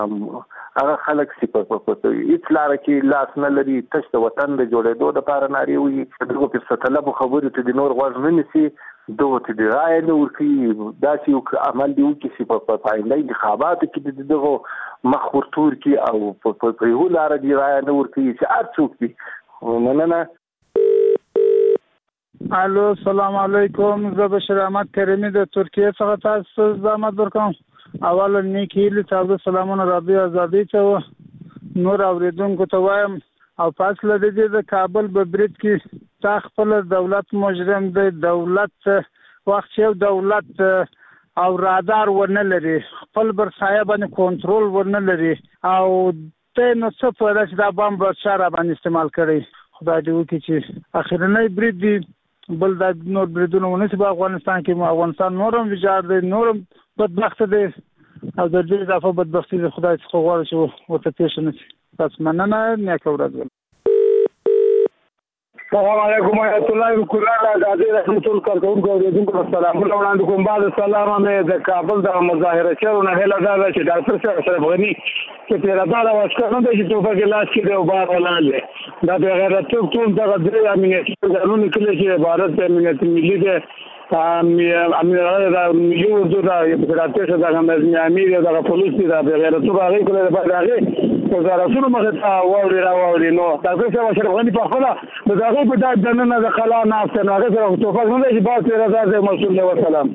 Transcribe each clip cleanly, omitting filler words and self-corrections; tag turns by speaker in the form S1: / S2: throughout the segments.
S1: هغه خلک چې په هیڅ لاره کې لاس نه لري تش د وطن د جوړېدو دپاره نارې وي دغو فرصت طلبو خبرو ته د نور غوږ نه نیسي دغو ته د رایې نه ورکوي داسې یو عمل دی وکړي چې په آینده انتخاباتو کې د دغو مخ ورتور کړي او په یوه لاره دې رایه نه ورکوي چې هر څوک وي مننه.
S2: الو السلام علیکم زه بشیر احمد کریمی د ترکیه څخه تاسو زحمت ورکوم. اول نیکی له تاسو سلامونه رادیو ازادي ته نور اوریدونکو ته وایم او فاصله د کابل په برید کې تا خپل دولت مجرم دی دولت وخت یو دولت او رادار ورنه لري خپل بر سایه باندې کنټرول ورنه لري او ته نو څه په داسې د بم بشاره باندې استعمال کړي خدای دې وکړي چې اخرنۍ برید دی بل د نور بریدونه ونیسي په افغانستان کې افغانستان نورم ویجاړ دی نورم بدبخت دی او د دې اضافه بدبختي د خدای څخه غواړي چې ورته پېښ نه شي تاسو مننه نیکه ورځ.
S3: السلام علیکم ورحمۃ اللہ وبرکاتہ د رحمت الله کارکونکو اوریدونکو سلامونه وړاندې کوم. بعد سلام مې د کابل د مظاهره چرونه هله دا چې ډاکټر صاحب اشرف غنی چې پیرادار واسکه نه دی چې توفه کې لاس کې دی او بار ولاله دا به غیرت ټول دغه درې امنیتي قانون کله چې عبارت د امنیت ملي دی امیر دا ملي اردو دا پراتېشه دا هم امیر دا پولیس دا به غیرت راغی کله به راغی وزارتونو مخه تا واوري نو تاسو څه اشرف غنی په خپل د هغه په دننه د قلا نافته نو هغه سره توفه نه دی چې باز پیرادار د مسؤل له وسلام.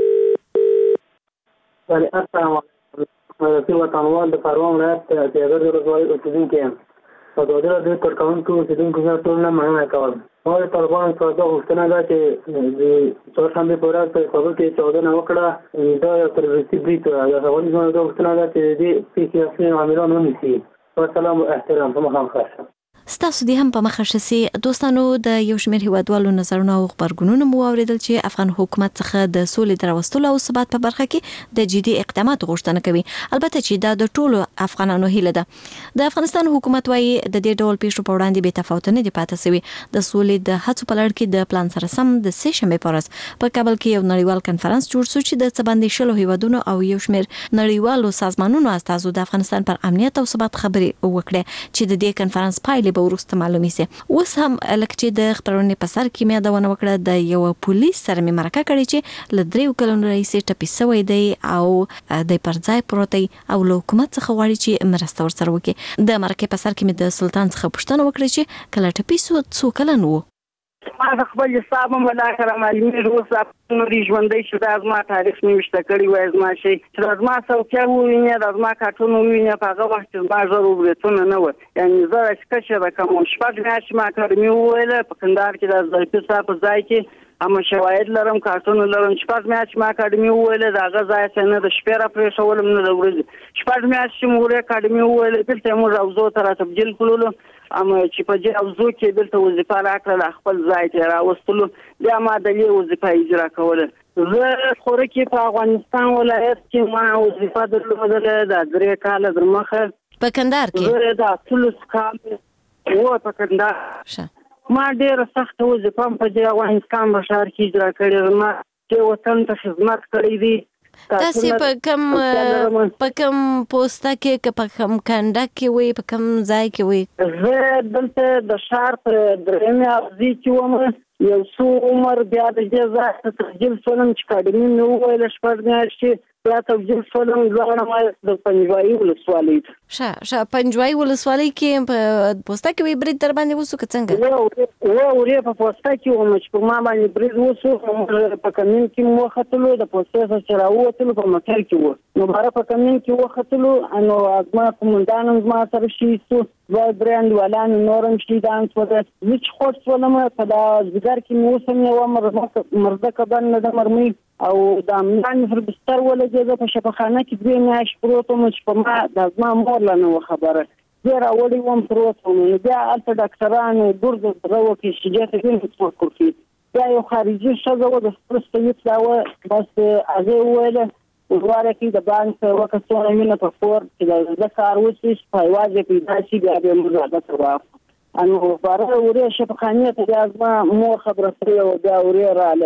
S4: السلام علیکم په وطنوال د پروان ولایت د هغه ورځوي اوسیدونکو په دوه د کارکونکو اوسیدونکو سره ټول نه مننه کوم. او طالبان څخه غوښتنه ده چې د چهارشنبه په ورځ په کابل کې چاودنه وکړه دا یو تروریستي برید د افغانستان د غوښتنه ده چې د سیاسي عاملانو ونیسي. والسلام احترام په مخام خاصه
S5: ستاسو دې هم په مخه شسي دوستانو د یو شمېر هیوادوالو نظرونه او خبرګونونه مو اوریدل چې افغان حکومت څخه د سولې دراوستلو او ثبات په برخه کې د جدي اقدامات غوښتنه کوي. البته چې دا د ټولو افغانانو هیله ده. د افغانستان حکومت وايي د دې ډول پیښو په وړاندې به تفاوت نه دی پاتې شوی. د سولې د هڅو په لړ کې د پلان سره سم د سه شنبه په ورځ په کابل کې یو نړیوال کنفرانس جوړ شو چې د څبندې شلو هیوادونو او یو شمېر نړیوالو سازمانونو استازو د افغانستان پر امنیت او ثبات خبرې وکړه چې د دې کنفرانس پایلې به وروسته معلومي سي. اوس هم لکه چې د خبرونې په سر کې مې دا ونه وکړه د یو پولیس سره مې مرکه کړې چې ل 3 کلونو راهیسې ټپي شوی دی او د پرځای پروت دی او له حکومت څخه غواړي چې مرسته ورسره وکړي. د مرکه په سر کې مې د سلطان څخه پوښتنه وکړه چې کله ټپي شو څو کلن وو.
S6: ما خپل حساب مله کړم معلومه روزه نو دی ژوندې شو د ازما تاریخ نیوشته کړی وای ازما شي چې ازما څوکیا ویني د ازما کارتون ویني په هغه وخت ما زرو ورته نه و یعنی زه څه به کوم شپږ میاشتې ما کړم ویل په کندهار کې د ځای په ځای کې اما شواهد لرم کارتون لرم شپږ میاشتې ما اکاډمي ویل دا غزا څنګه د شپې را پرې شولم نه د ورځې شپږ میاشتې مو اکاډمي ویل دلته مو راوځو تر تبدیل کولو اما چې په دې اوزو کې دلته وظیفه راکړه خپل ځای ته راوستلو بیا ما د دې وظیفه اجرا کوله. زه خوري کې په افغانستان ولایت کې ما وظیفه درلوده د 3 کال درمخه
S5: په کندهار کې
S6: زه د ټول کال و په کندهار ما ډېر سخت وظیفه په دې افغانستان بشار کې اجرا کړې ما چې وطن ته خدمت کړې دي.
S5: تاسو په کوم پوسټه کې په کوم کنده کې وي په کوم ځای کې وي؟
S6: زه دلته د شهر پر درېمه افزي کې وم یو څو عمر بیا د دې ځای تسجیل شولم چې اکاډمي مې وویل شپږ میاشتې بیا تسجیل شولم لاړم د پنجوایي ولسوالۍ
S5: شه پنجوایي ولسوالۍ کې په پوسټه کې وي برید در باندې وسو که څنګه؟
S6: ورې په پوسټه کې وم چې په ما باندې برید وسو په کمین کې مو وختلو د پوسټې څخه راووتلو په موټر کې وو نو باره په کمین کې وختلو نو ازما کومندان ما سره شي سو برند ولان نورم شیدان څه ده هیڅ خوښ ولم په دا ځګر کې مو سم یو مرده کبن نه د مرمي او د امنان پر بستر ولګېده په شفاخانه کې 2 میاشتې پروت وم چې په ما د ازما مور لا نه خبره زه راوړی وم پروت وم بیا هلته ډاکټرانو ګرد درو کې شجاعت ویني څوک کوي بیا یو خارجي ښځه وه د خپل سید دا وه بس هغې وویله ورواره کې د بانک وکڅونه مینه په کور چې د کار وشي په یوازې پیدا شي بیا به موږ عادت واخلو نو باره ورې شفاخانې ته بیا زما مور خبره کړې وه بیا ورې راغله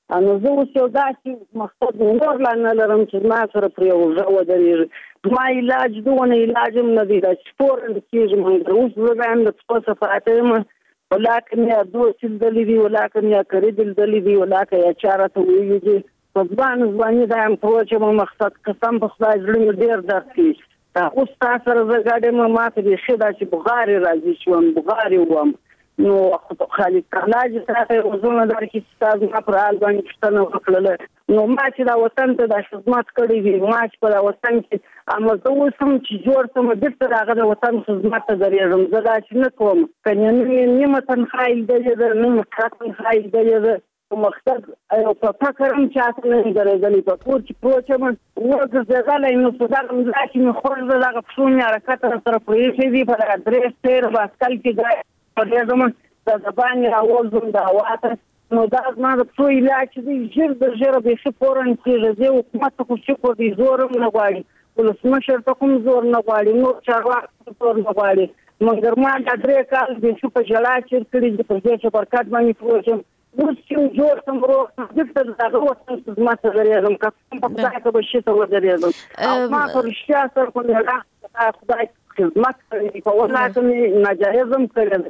S6: نو زه اوس یو داسې مقصد نور لا نه لرم چې ما سره پرې اوږه ودرېږي. ما علاج دونه علاج هم نه دی دا چې فوراً کېږي. مګر اوس زه وایم د څو صفاته یم ولاکه مې دوست لیدلي دي ولاکه مې کرې لیدلي دي ولاکه یا چاره ته ویلي دي په ځواني دا یم په چې ما مقصد قسم په خدای زړه مې ډېر درد کوي. اوس تاسو سره زه ګاډی ما ته بیخي دا چې بغارې راځي شوم بغارې وم. نو خالد تعالی چې تاسو وزونه درکې چې تاسو ما پر حال باندې پوښتنه وکړله. نو ما چې دا وطن ته د خدمت کړې وي ما چې په دا وطن کې اما زه اوس هم چې جوړ سم بیرته هغه د وطن خدمت ته درېږم. زه دا چې نه کوم که نیمه تنخواه لیدلې ده نیمه تنخواه لیدلې ده په مقصد او په فکر هم چاته نه درېدلې په کور چې پروت یم وګرځېدلی نو په دغه ملا چې مې خوړ ده دغه پښو مې حرکت سره پرېښی دي په دغه درې سیر باسکل کې پرېږدم د زبانې راوځم د هوا ته. نو دا زما د پښو علاج دی ژر د ژره بیخي فوراً کېږي. زه حکومت ته خو شکر دی زور هم نه غواړي ولسمشر ته کوم زور نه غواړي نور چارواکي زور نه غواړي. مګر ما دا 3 کال بیخي په ژړا چیر کړي دي په دې چې پرکټ باندې پروت یم. اوس چې جوړ سم روغ دلته دغه وطن خدمت ته درېږم که په خدای ته به شي ته ودرېږم او ما په رښتیا سره په مېړه خدای خدمت کوي په ولاکه مې ناجایز هم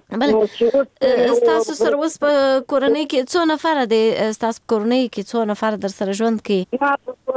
S6: کړی.
S5: ستاسو سره اوس په کورنۍ کې څو نفره دي؟ ستاسو په کورنۍ کې څو نفره در سره ژوند کوي؟
S6: ما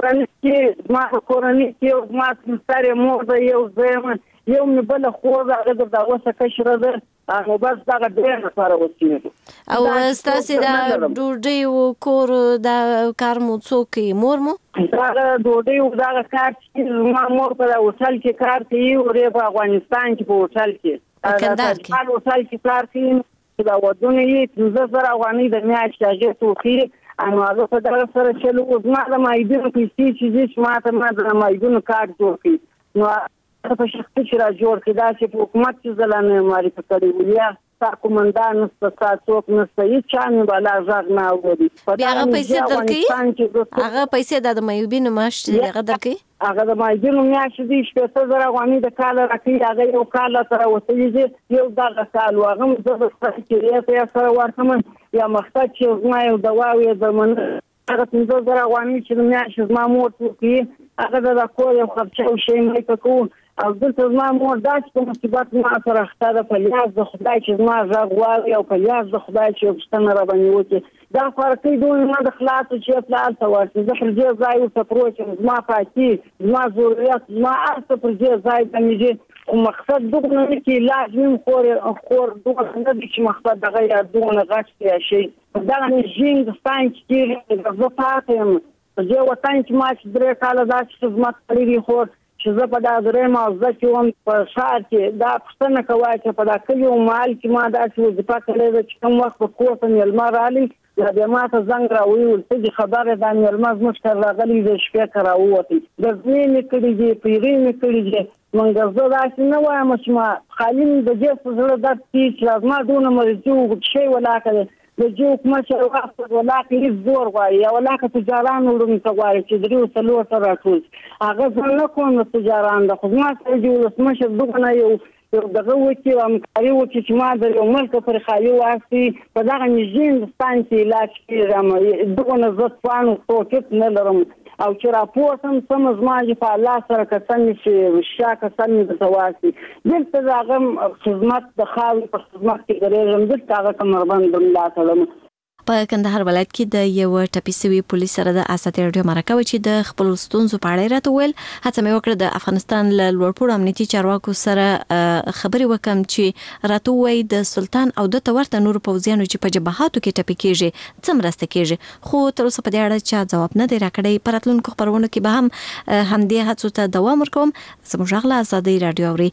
S6: په کورنۍ کې ما سره مور ده یو زه یو مې بله خور ده هغه د اوسه کشره ده نو بس دغه 2 نفره اوسېږو.
S5: او ستاسې د ډوډۍ و کور د کار مو څوک کوي؟ مور مو؟
S6: دغه ډوډۍ و دغه کار چې زما مور په هوټل کې کار کوي ورې په افغانستان کې په هوټل کې
S5: کندهار کې
S6: هوټل کې کار کوي چې دا ودونه یې 15,000 افغانۍ د میاشتې هغې توخي نو هغه په دغه سره چلو زما د مایدونو پیسې چې دي چې ما ته ما د مایدونو کارت جوړ کړي نو په شخصي چې را جوړ کړي دا چې په حکومت چې زه لا نه معرفي کړی ولیا ستا کومندان نسته ستا څوک نسته هېڅ چا مې بالا غږ نه اوري.
S5: بیا هغه پیسې درکوي؟ هغه پیسې د معیوبینو معاش چې هغه درکوي؟
S6: هغه د معیوبینو معاش دي 15,000 افغانۍ د کاله راکوي هغه یو کال سره وسیږي یو دغه کال و هغه زه د سره سره ورکړم یا مقصد چې زما یو دوا او یو درمل هغه 15,000 افغانۍ چې د معاش زما مور ورکوي هغه د کور یو خرچه او شی مې کوو او دلته زما مور دا چې په مصیبت ما سره اخته ده په لیاز د خدای چې زما غږ واوري او په لیاز د خدای چې یو پوښتنه راباندې وکړي دا فرقي دونه ما د خلاصو چې پلار ته ورسي زه پر دې ځای ورته پروت یم زما پاکي زما ضرورت زما هر څه پر دې ځای باندې خو مقصد دغه نه کې علاج مې خور دغه نه دي چې مقصد دغه یا دونه غټ یا شي دغه نه ژینګ ستان چې زه پاتې یم په دې وطن کې ما چې 3 کاله داسې خدمت کړی دی خو چې زه په دا درېیم او زه چې وم په ښار کې دا پوښتنه کوه چې په دا کلي او محل کې ما داسې وظیفه کړې ده چې کوم وخت په کور ته مېلمه رالي یا بیا ما ته زنګ راویول ته دې خبره دا مېلمه زموږ کره راغلی د شپې که راووتې ګزمې مې کړي دي پیغې مې کړي دي مګر زه داسې نه وایم چې ما خالي مې د دې په زړه درد کېږي چې زما دونه مرضي و شی ولاکه دی د جو حکومت چې وخت ولاکه هېڅ زور غواړي یا ولاکه تجاران وړوم ته غواړي چې 3 څلور ته راټول هغه زه نه کوم د تجاران د خو زما سره چې ولسمشر دغه نه یو دغه وکړي او همکاري وکړي چې ما د یو ملک پر خالي واخلي په دغه نژدې ستان چې علاج کړي دغه نه زه توان توقف نه لرم او چې راپور سم زما چې په الله سره کسان چې شا کسان مې ته واسي دلته د هغه خدمت د خاورې په خدمت کې درېږم دلته هغه کمربند ملا تړم.
S5: په کندهار ولایت کې د یو ټپي سوي پولیس سره د اساتید رادیو مرکه و چې د خپل ستونزو په اړه راته ویل هڅه مې وکړه د افغانستان له لوړپوړو امنیتي چارواکو سره خبرې وکم چې راته وایي د سلطان او د ورته نور پوځیانو چې په جبهاتو کې ټپي کېږي څه مرسته کېږي خو تر اوسه په دې اړه چا ځواب نه دی راکړی. په راتلونکو خبرونو کې به هم همدې هڅو ته دوام ورکوم. زموږ غږ له ازادۍ رادیو اوري.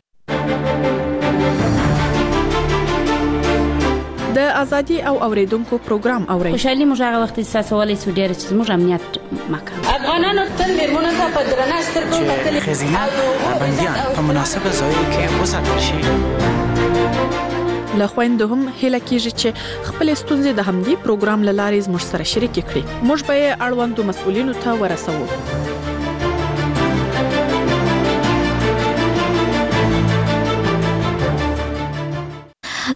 S7: د ازادي او اوریدونکو پروګرام اوري.
S8: خوشحالي موږ هغه وخت احساسولای سو ډیر چې موږ امنیت مکه
S9: افغانانو تل میرمنو ته په درنه سترګو کتل
S10: خزینه بنديان په مناسبه ځای کې وساتل شي.
S7: له خويندو هم هله کیږي چې خپل ستونزې د همدې پروګرام لارې زموږ سره شریک کړي. موږ به اړوندو مسؤلینو ته ورسوو.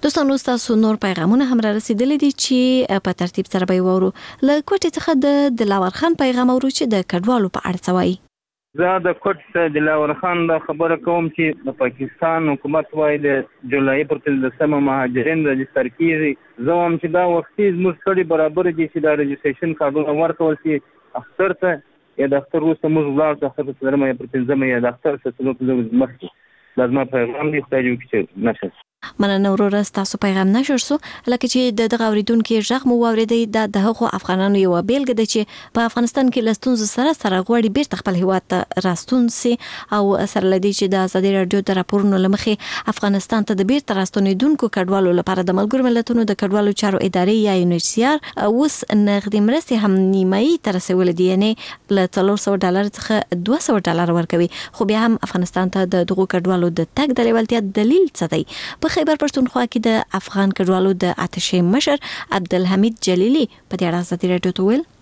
S5: دوستانو تاسو نور پیغامونه هم را رسیدلي دي چې په ترتیب سره به وورو. له کوټې څخه د دلاور خان پیغام اورو چې د کډوالو په اړه څه وایي.
S11: زه د کوټ دلاور خان د خبره کوم چې د پاکستان حکومت وايي د جولای پر 13 مهاجرین رجستر کیږي. زه هم چې دا وختي زموږ سړي برابر دي چې دا رجستریشن کارډونه ورکول شي اختر ته یا د اختر وروسته موږ ولاړ څه اختر ته درمه پر 15 یا د اختر څه څلور مخکې لازمه پیغام دی خدای دې وکړي نشه.
S5: مننه وروره تاسو پیغام نشر سو لکه چې د دغه اوریدونکو ژغ مو واوریدي د هغو افغانانو یو بیلګه ده چې په افغانستان کې لستونز سره غوړي بیرته خپل هیواد ته راستون سي او سره لدی چې د ازادي رادیو د راپورونو لمخې افغانستان ته د بیرته راستونیدونکو کډوالو لپاره د ملګرو ملتونو د کډوالو چارو ادارې یا UNHCR اوس نغدي مرستې هم نیمایي تر رسول دي یعنی له $400 څخه $200 ورکوي. خو بیا هم افغانستان ته د دغو کډوالو د تګ د لیوالتیا دلیل څه دی؟ په خیبر پښتونخوا کې د افغان کډوالو د اتشې مشر عبدالحمید جلیلی په دې اړه ازادي رادیو ته ویل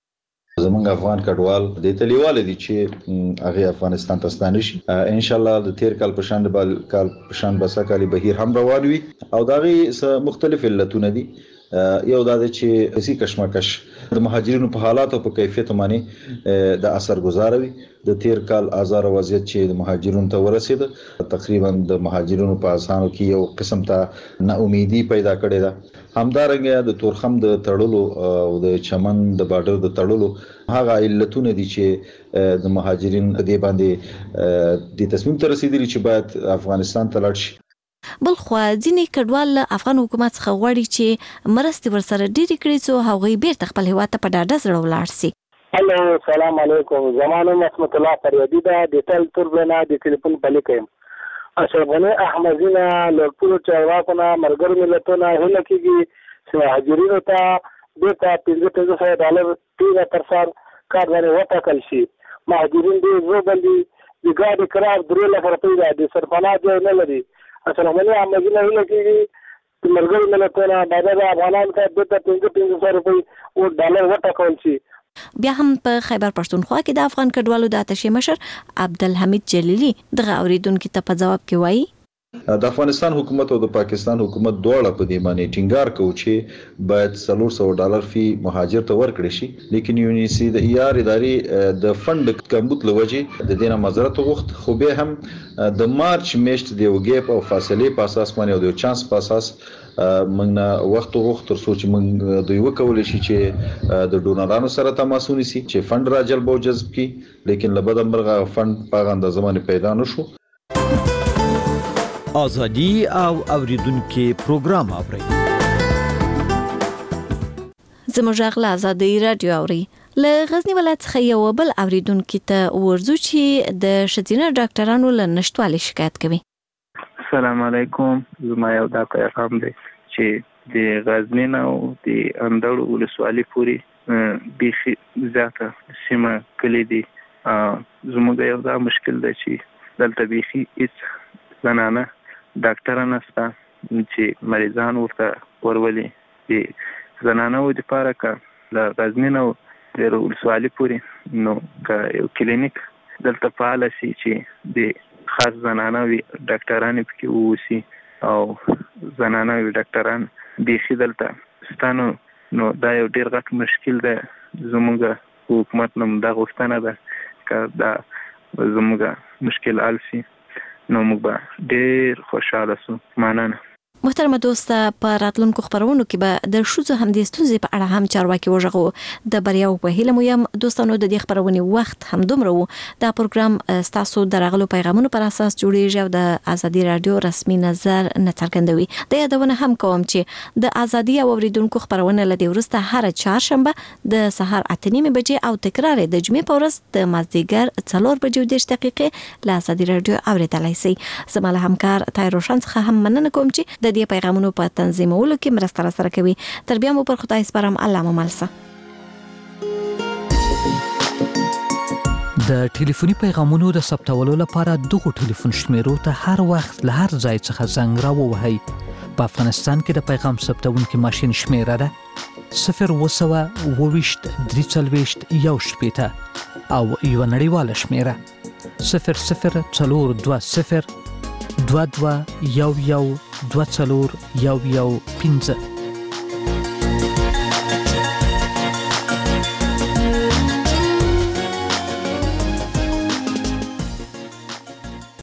S12: زمونږ افغان کډوال د تلیواله دي چې هغه افغانستان ته ستانه شي ان شاء الله د تیر کال په شان د کال په شان بسا کالي بهیر هم روان وي او دغه مختلف علتونه دي. یو دا چې اسی کشمکش د مهاجرینو په حالات او په کیفیت باندې د اثر گزاروي. د تیر کال آزار وضعیت چې د مهاجرینو ته ورسید تقریبا د مهاجرینو په اسانو کې یو قسم ته نا امیدي پیدا کړې ده. همدارنګه د تورخم د تړلو او د چمن د بارډر د تړلو هغه علتونه دي چې د مهاجرین د باندې د تصمیم ته رسیدلي چې باید افغانستان ته لاړ شي.
S5: بل خو ځینې کډوال افغان حکومت څخه غواړي چې مرستې ورسره ډېرې کړي څو هغوی بیرته خپل هیواد ته په ډاډه زړه ولاړ سي.
S3: هلو سلام علیکم زمانو رحمت الله پریدی دا د تل تربنا د ټلیفون پلیکم اشرفنه احمدینا لپاره چارواکونه مرګر ملتونه هله کېږي چې مهاجرینو ته د $1500 پیغه تر سر کار باندې وټاکل شي. مهاجرین دې زوبندي د ګاډي قرار درې لک روپۍ د سرپناه دی نه لري. اشرفنه احمدینا هله کېږي مرګر ملتونه د افغانانو ته د $1500 او ډالر وټاکل شي.
S5: بیا هم په خیبر پښتونخوا کې د افغان کډوالو د اتشې مشر عبدالحمید جلیلی دغه اوریدونکو ته په جواب کې وایي
S12: د افغانستان حکومت او د پاکستان حکومت دواړه په دې باندې ټینګار کوي چې باید $400 فی مهاجر ته ورکړي شي. لیکن UNHCR ادارې د فند کمبود لوجه د دینه معذرت غوښت خو به هم د مارچ میاشت د یو ګیپ او فاصله په اساس باندې او د چانس په اساس موږ نه وخت غوښت تر څو چې موږ دوی وکولای شي چې د ډونرانو سره تماس ونیسي چې فند را جلب او جذب کی. لیکن لبد امرغه فند په غند زمانه پیدا نشو.
S13: آزادی او اوریدونکو پروګرام اوري
S5: زموږ غلا آزادی رادیو اوري. له غزنی ولایت څخه یو بل اوریدونکو ته ورزو چې د شتینه ډاکټرانو له نشټوالي شکایت کوي.
S11: السلام علیکم زما یو دا پیغام دی چې د غزنی او د اندړ ولسوالۍ پورې بیخي زیاته سیمه کلی دي. زموږ یو دا مشکل دی چې دلته بیخي هیڅ زنانه ډاکټر نشته چې مریضان ورته ورولي. د زنانو لپاره کا د غزنی او د ولسوالۍ پورې نو کا یو کلینیک دلته فعال شي چې د خاص زنانه وي ډاکټران پکې ووسی او زنانه وي ډاکټران بیخي دلته ستانو نو دا یو ډیر غټ مشکل ده. زموږ حکومت نوم دا غوښتنه ده چې دا زموږ مشکل حل شي نو موږ به ډیر خوشاله سو. مننه.
S5: محترمه دوسته په راتلونکو خبرونو کې به د شوزو هم د ستونزې په اړه هم چارواکي وژغو د بریاو په هیله مو یم. دوستانو د دې خبرونې وخت هم دومره وو. دا پروګرام تاسو درغلو پیغامونو پر اساس جوړیږي او د ازادي رادیو رسمي نظر نه څرګندوي. د یادونه هم کوم چې د ازادي او اوریدونکو خبرونه لدی ورسته هر چهارشنبه د سحر 8:30 بجې او تکرار د جمعې په ورځ د مازدیګر 4:10 له ازادي رادیو اوریدلای شئ. زموږ همکار تایروشان څخه هم مننه کوم چې د دې پیغامونو په تنظیمولو کې مرسته سره کوي. تر بیا مو پر خدای سپارم. الله مو ملسه.
S13: د ټلیفوني پیغامونو د ثبتولو لپاره دغه ټلیفون شمیرو ته هر وخت له هر ځای څخه زنګ راووهئ. په افغانستان کې د پیغام ثبتونکو ماشين شمیره ده 0202341 او یو نړیواله شمیره 004201 22 11 24 11 15